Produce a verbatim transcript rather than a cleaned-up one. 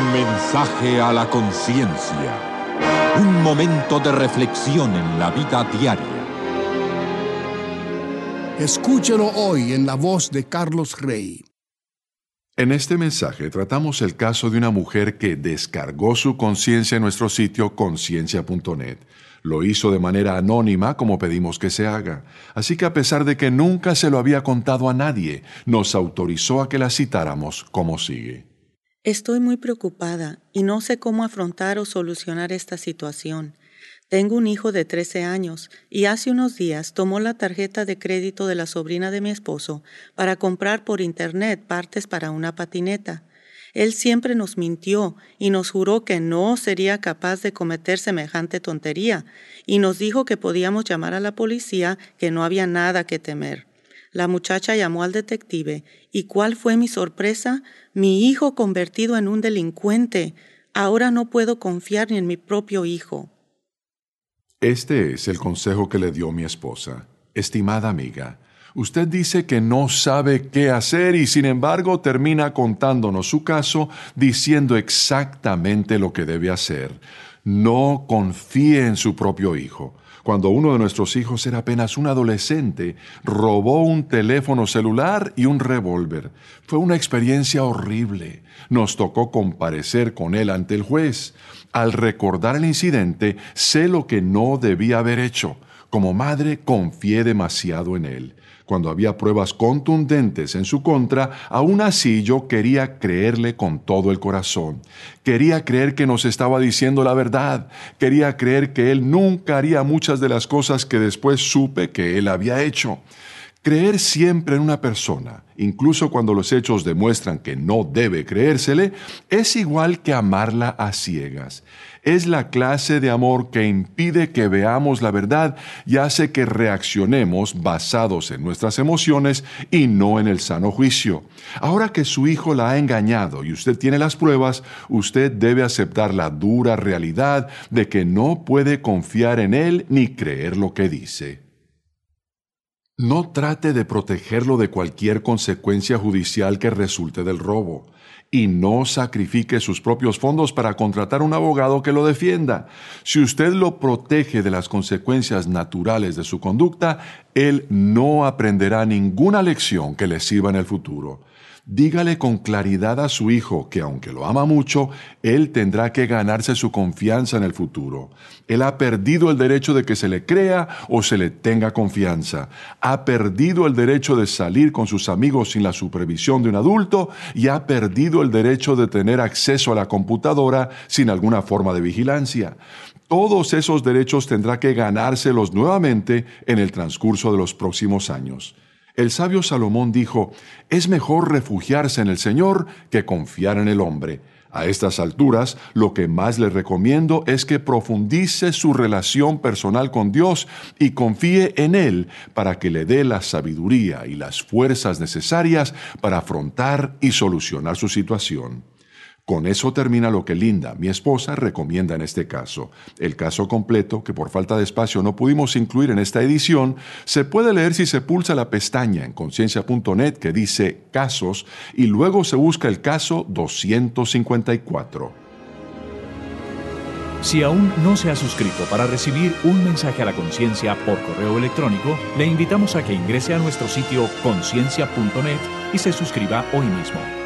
Mensaje a la conciencia. Un momento de reflexión en la vida diaria. Escúchelo hoy en la voz de Carlos Rey. En este mensaje tratamos el caso de una mujer que descargó su conciencia en nuestro sitio conciencia punto net. Lo hizo de manera anónima, como pedimos que se haga. Así que a pesar de que nunca se lo había contado a nadie, nos autorizó a que la citáramos como sigue. Estoy muy preocupada y no sé cómo afrontar o solucionar esta situación. Tengo un hijo de trece años y hace unos días tomó la tarjeta de crédito de la sobrina de mi esposo para comprar por internet partes para una patineta. Él siempre nos mintió y nos juró que no sería capaz de cometer semejante tontería y nos dijo que podíamos llamar a la policía, que no había nada que temer. La muchacha llamó al detective y ¿cuál fue mi sorpresa? Mi hijo convertido en un delincuente. Ahora no puedo confiar ni en mi propio hijo. Este es el consejo que le dio mi esposa. Estimada amiga, usted dice que no sabe qué hacer y sin embargo termina contándonos su caso diciendo exactamente lo que debe hacer. No confíe en su propio hijo. Cuando uno de nuestros hijos era apenas un adolescente, robó un teléfono celular y un revólver. Fue una experiencia horrible. Nos tocó comparecer con él ante el juez. Al recordar el incidente, sé lo que no debía haber hecho. Como madre, confié demasiado en él. Cuando había pruebas contundentes en su contra, aún así yo quería creerle con todo el corazón. Quería creer que nos estaba diciendo la verdad. Quería creer que él nunca haría muchas de las cosas que después supe que él había hecho. Creer siempre en una persona, incluso cuando los hechos demuestran que no debe creérsele, es igual que amarla a ciegas. Es la clase de amor que impide que veamos la verdad y hace que reaccionemos basados en nuestras emociones y no en el sano juicio. Ahora que su hijo la ha engañado y usted tiene las pruebas, usted debe aceptar la dura realidad de que no puede confiar en él ni creer lo que dice. No trate de protegerlo de cualquier consecuencia judicial que resulte del robo. Y no sacrifique sus propios fondos para contratar un abogado que lo defienda. Si usted lo protege de las consecuencias naturales de su conducta, él no aprenderá ninguna lección que le sirva en el futuro. Dígale con claridad a su hijo que, aunque lo ama mucho, él tendrá que ganarse su confianza en el futuro. Él ha perdido el derecho de que se le crea o se le tenga confianza. Ha perdido el derecho de salir con sus amigos sin la supervisión de un adulto y ha perdido el derecho de tener acceso a la computadora sin alguna forma de vigilancia. Todos esos derechos tendrá que ganárselos nuevamente en el transcurso de los próximos años. El sabio Salomón dijo, es mejor refugiarse en el Señor que confiar en el hombre. A estas alturas, lo que más le recomiendo es que profundice su relación personal con Dios y confíe en Él para que le dé la sabiduría y las fuerzas necesarias para afrontar y solucionar su situación. Con eso termina lo que Linda, mi esposa, recomienda en este caso. El caso completo, que por falta de espacio no pudimos incluir en esta edición, se puede leer si se pulsa la pestaña en conciencia punto net que dice Casos y luego se busca el caso doscientos cincuenta y cuatro. Si aún no se ha suscrito para recibir un mensaje a la conciencia por correo electrónico, le invitamos a que ingrese a nuestro sitio conciencia punto net y se suscriba hoy mismo.